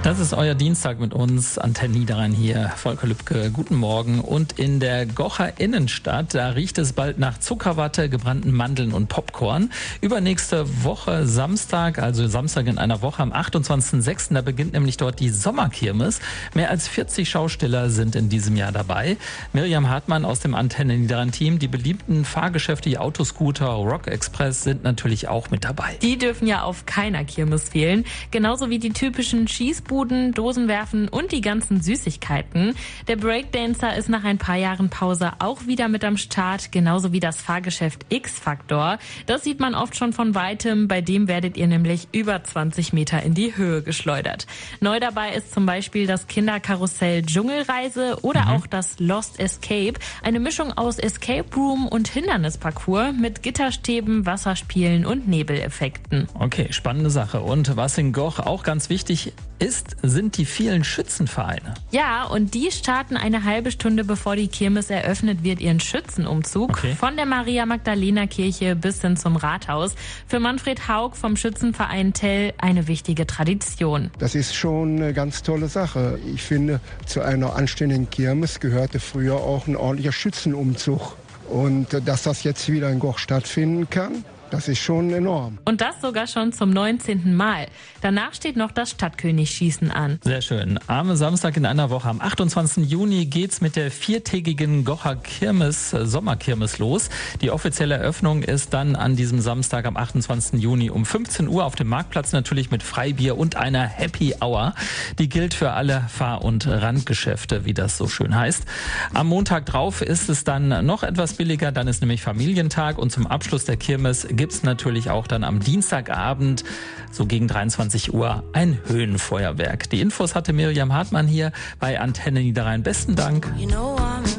Das ist euer Dienstag mit uns, Antenne Niederrhein hier. Volker Lübke, guten Morgen. Und in der Gocher Innenstadt, da riecht es bald nach Zuckerwatte, gebrannten Mandeln und Popcorn. Übernächste Woche Samstag, also Samstag in einer Woche am 28.06., da beginnt nämlich dort die Sommerkirmes. Mehr als 40 Schausteller sind in diesem Jahr dabei. Miriam Hartmann aus dem Antenne Niederrhein Team. Die beliebten Fahrgeschäfte, die Autoscooter, Rock Express sind natürlich auch mit dabei. Die dürfen ja auf keiner Kirmes fehlen. Genauso wie die typischen Schießbuden, Dosenwerfen und die ganzen Süßigkeiten. Der Breakdancer ist nach ein paar Jahren Pause auch wieder mit am Start, genauso wie das Fahrgeschäft X-Factor. Das sieht man oft schon von Weitem. Bei dem werdet ihr nämlich über 20 Meter in die Höhe geschleudert. Neu dabei ist zum Beispiel das Kinderkarussell Dschungelreise oder auch das Lost Escape. Eine Mischung aus Escape Room und Hindernisparcours mit Gitterstäben, Wasserspielen und Nebeleffekten. Okay, spannende Sache. Und was in Goch auch ganz wichtig ist, sind die vielen Schützenvereine. Ja, und die starten eine halbe Stunde bevor die Kirmes eröffnet wird ihren Schützenumzug. Okay. Von der Maria-Magdalena-Kirche bis hin zum Rathaus. Für Manfred Haug vom Schützenverein Tell eine wichtige Tradition. Das ist schon eine ganz tolle Sache. Ich finde, zu einer anständigen Kirmes gehörte früher auch ein ordentlicher Schützenumzug. Und dass das jetzt wieder in Goch stattfinden kann, das ist schon enorm. Und das sogar schon zum 19. Mal. Danach steht noch das Stadtkönigschießen an. Sehr schön. Am Samstag in einer Woche, am 28. Juni, geht's mit der viertägigen Gocher Kirmes, Sommerkirmes los. Die offizielle Eröffnung ist dann an diesem Samstag am 28. Juni um 15 Uhr auf dem Marktplatz, natürlich mit Freibier und einer Happy Hour. Die gilt für alle Fahr- und Randgeschäfte, wie das so schön heißt. Am Montag drauf ist es dann noch etwas billiger, dann ist nämlich Familientag und zum Abschluss der Kirmes gibt's natürlich auch dann am Dienstagabend, so gegen 23 Uhr, ein Höhenfeuerwerk. Die Infos hatte Miriam Hartmann hier bei Antenne Niederrhein. Besten Dank.